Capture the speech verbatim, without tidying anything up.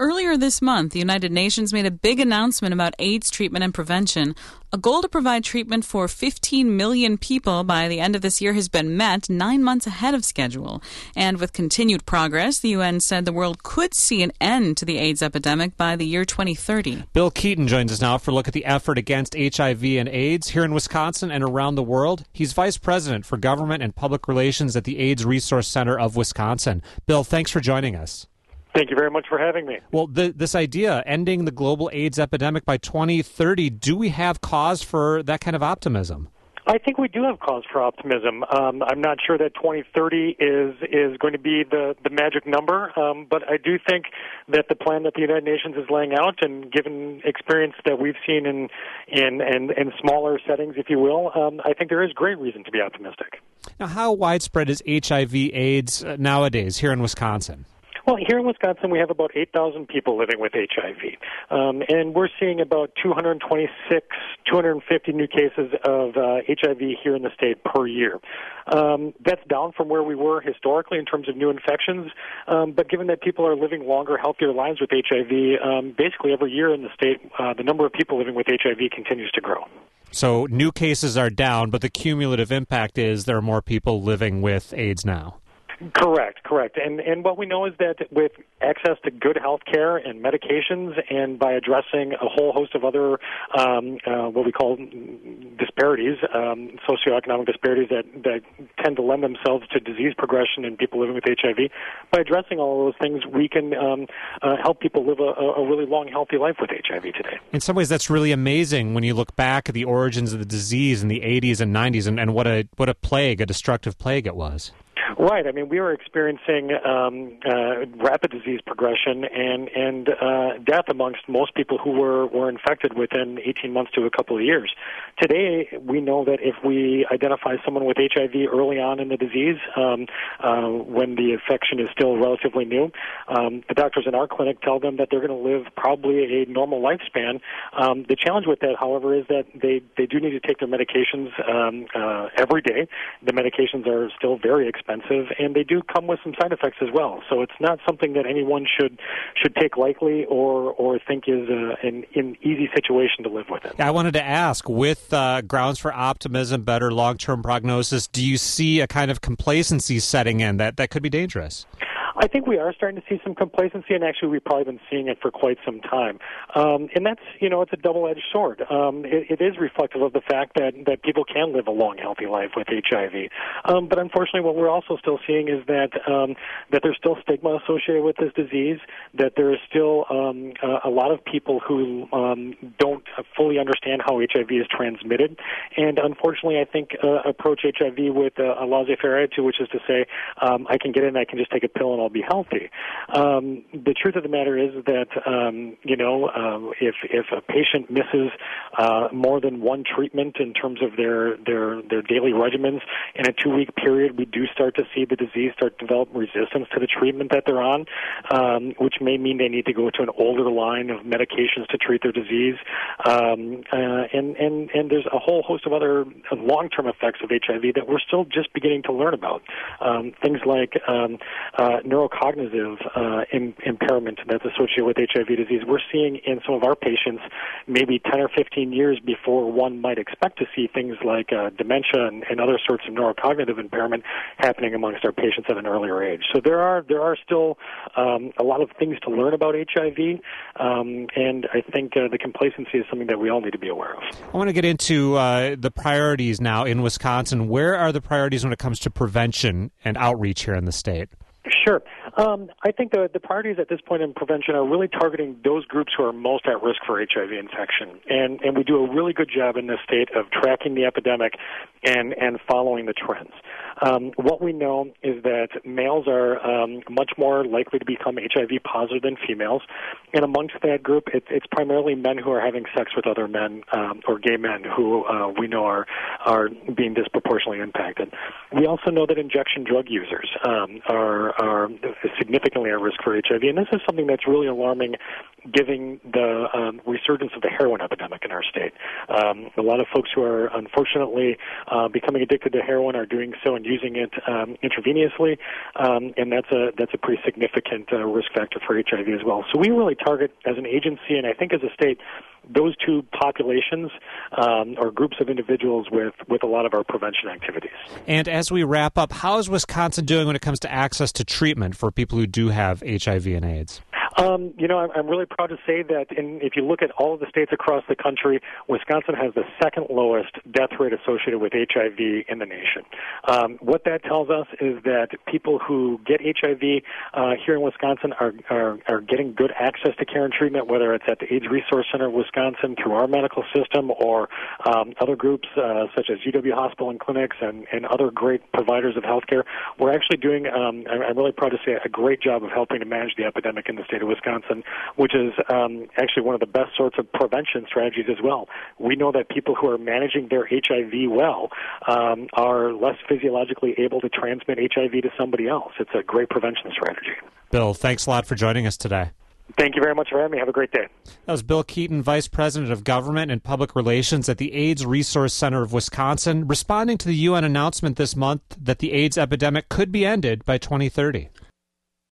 earlier this month, the United Nations made a big announcement about AIDS treatment and prevention. A goal to provide treatment for fifteen million people by the end of this year has been met nine months ahead of schedule. And with continued progress, the U N said the world could see an end to the AIDS epidemic by the year twenty thirty. Bill Keaton joins us now for a look at the effort against H I V and AIDS here in Wisconsin and around the world. He's Vice President for Government and Public Relations at the AIDS Resource Center of Wisconsin. Bill, thanks for joining us. Thank you very much for having me. Well, the, this idea, ending the global AIDS epidemic by twenty thirty, do we have cause for that kind of optimism? I think we do have cause for optimism. Um, I'm not sure that twenty thirty is is going to be the, the magic number, um, but I do think that the plan that the United Nations is laying out, and given experience that we've seen in in, in, in smaller settings, if you will, um, I think there is great reason to be optimistic. Now, how widespread is H I V AIDS nowadays here in Wisconsin? Well, here in Wisconsin, we have about eight thousand people living with H I V, um, and we're seeing about two hundred twenty-six, two hundred fifty new cases of uh, H I V here in the state per year. Um, that's down from where we were historically in terms of new infections, um, but given that people are living longer, healthier lives with H I V, um, basically every year in the state, uh, the number of people living with H I V continues to grow. So new cases are down, but the cumulative impact is there are more people living with AIDS now. Correct, correct. And and what we know is that with access to good health care and medications, and by addressing a whole host of other um, uh, what we call disparities, um, socioeconomic disparities that, that tend to lend themselves to disease progression in people living with H I V, by addressing all of those things, we can um, uh, help people live a, a really long, healthy life with H I V today. In some ways, that's really amazing when you look back at the origins of the disease in the eighties and nineties, and, and what a what a plague, a destructive plague it was. Right. I mean, we were experiencing um, uh, rapid disease progression and and uh, death amongst most people who were, were infected within eighteen months to a couple of years. Today, we know that if we identify someone with H I V early on in the disease, um, uh, when the infection is still relatively new, um, the doctors in our clinic tell them that they're going to live probably a normal lifespan. Um, the challenge with that, however, is that they, they do need to take their medications um, uh, every day. The medications are still very expensive, and they do come with some side effects as well. So it's not something that anyone should should take lightly or or think is a, an, an easy situation to live with it. I wanted to ask, with uh, grounds for optimism, better long-term prognosis, do you see a kind of complacency setting in that, that could be dangerous? I think we are starting to see some complacency, and actually we've probably been seeing it for quite some time. Um, and that's, you know, it's a double-edged sword. Um, it, it is reflective of the fact that, that people can live a long, healthy life with H I V. Um, but unfortunately, what we're also still seeing is that um, that there's still stigma associated with this disease, that there is still um, a, a lot of people who um, don't fully understand how H I V is transmitted. And unfortunately, I think uh, approach H I V with a, a laissez-faire attitude, which is to say, um, I can get in, I can just take a pill and I'll be healthy. Um, the truth of the matter is that, um, you know, uh, if if a patient misses uh, more than one treatment in terms of their, their, their daily regimens in a two-week period, we do start to see the disease start to develop resistance to the treatment that they're on, um, which may mean they need to go to an older line of medications to treat their disease. Um, uh, and, and, and there's a whole host of other long-term effects of H I V that we're still just beginning to learn about. Um, things like um, uh, neurocognitive uh, in, impairment that's associated with H I V disease. We're seeing in some of our patients maybe ten or fifteen years before one might expect to see things like uh, dementia and, and other sorts of neurocognitive impairment happening amongst our patients at an earlier age. So there are there are still um, a lot of things to learn about H I V, um, and I think uh, the complacency is something that we all need to be aware of. I want to get into uh, the priorities now in Wisconsin. Where are the priorities when it comes to prevention and outreach here in the state? Sure. Um, I think the, the priorities at this point in prevention are really targeting those groups who are most at risk for H I V infection. And, and we do a really good job in this state of tracking the epidemic and, and following the trends. Um, what we know is that males are um, much more likely to become H I V positive than females. And amongst that group, it, it's primarily men who are having sex with other men um, or gay men who uh, we know are, are being disproportionately impacted. We also know that injection drug users um, are are significantly at risk for H I V, and this is something that's really alarming given the um, resurgence of the heroin epidemic in our state. Um, a lot of folks who are unfortunately uh, becoming addicted to heroin are doing so in when using it um, intravenously, um, and that's a that's a pretty significant uh, risk factor for H I V as well. So we really target as an agency, and I think as a state, those two populations um, or groups of individuals with, with a lot of our prevention activities. And as we wrap up, how is Wisconsin doing when it comes to access to treatment for people who do have H I V and AIDS? Um, you know, I'm, I'm really proud to say that in, if you look at all of the states across the country, Wisconsin has the second lowest death rate associated with H I V in the nation. Um, what that tells us is that people who get H I V uh, here in Wisconsin are, are, are getting good access to care and treatment, whether it's at the AIDS Resource Center of Wisconsin through our medical system or um, other groups uh, such as U W Hospital and Clinics and, and other great providers of healthcare. We're actually doing, um, I'm really proud to say, a great job of helping to manage the epidemic in the state of Wisconsin, which is um, actually one of the best sorts of prevention strategies as well. We know that people who are managing their H I V well um, are less physiologically able to transmit H I V to somebody else. It's a great prevention strategy. Bill, thanks a lot for joining us today. Thank you very much for having me. Have a great day. That was Bill Keeton, Vice President of Government and Public Relations at the AIDS Resource Center of Wisconsin, responding to the U N announcement this month that the AIDS epidemic could be ended by twenty thirty.